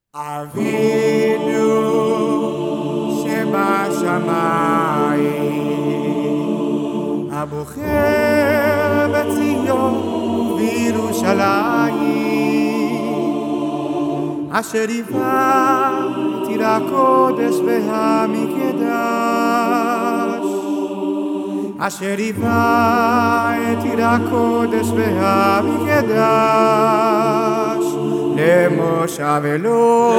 אבינו שבשמיים, הבוחר בציון ובירושלים, אשר היווה את עיר הקודש והמקדש, אשר היווה את עיר הקודש והמקדש, למושב אלו,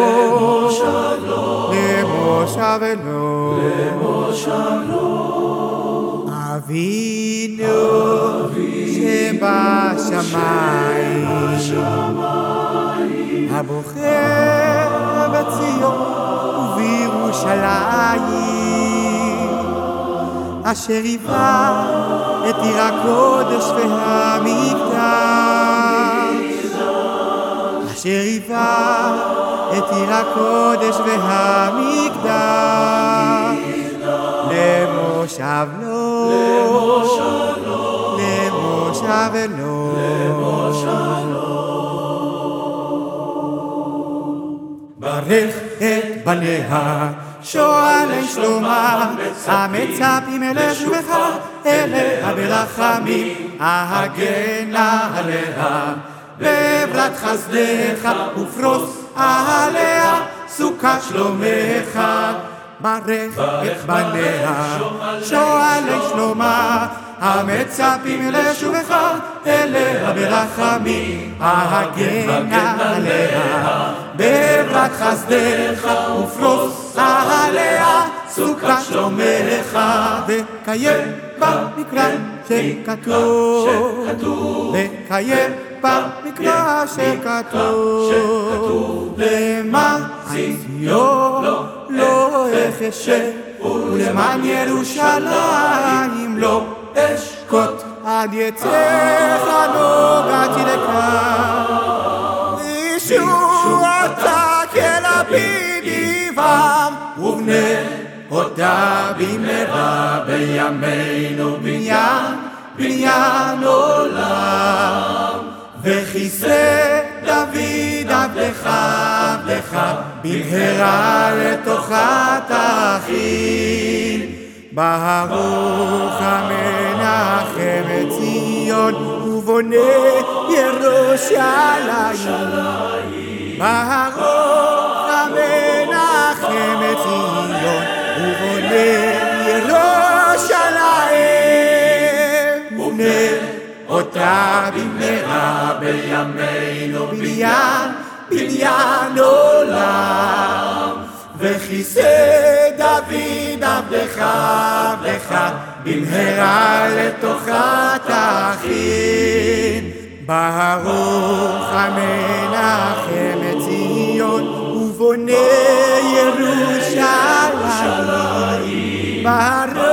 למושב אלו, אבינו שבשמיים, הבוחר בציון ובירושלים, אשר היווה את עיר הקודש והמקדש, אשר היווה את עיר הקודש והמקדש, למושב לו, למושב לו, ברך את בניה שואלי שלומה, המצפים אל שובך אליה ברחמים, הגנה עליה בעברת חסדך, ופרוס עליה סוכת שלומך. ברך את בניה שואלי שלומה, המצפים לשובך אליה ברחמים, הגנה עליה בעברת חסדך, ופרוס עליה סוכת שלומך. וקיים במקרא שכתוב, וקיים במקרא שכתוב, למען ציון לא אחשה, ולמען ירושלים לא אשקוט, עד יצא חנוגתי לכאן. ישועתה כלפיד יבער, ובנה אותה במהרה בימינו בניין עולם. וכיסא דוד עבדך במהרה לתוכה תכין. ברוך המנחם את ציון ובונה ירושלים. ברוך המנחם את ציון ובונה ירושלים. ובנה אותה במהרה בימינו בניין עולם. וכיסא דוד עבדך במהרה לתוכה תכין. ברוך המנחם את ציון ובונה ירושלים. ברוך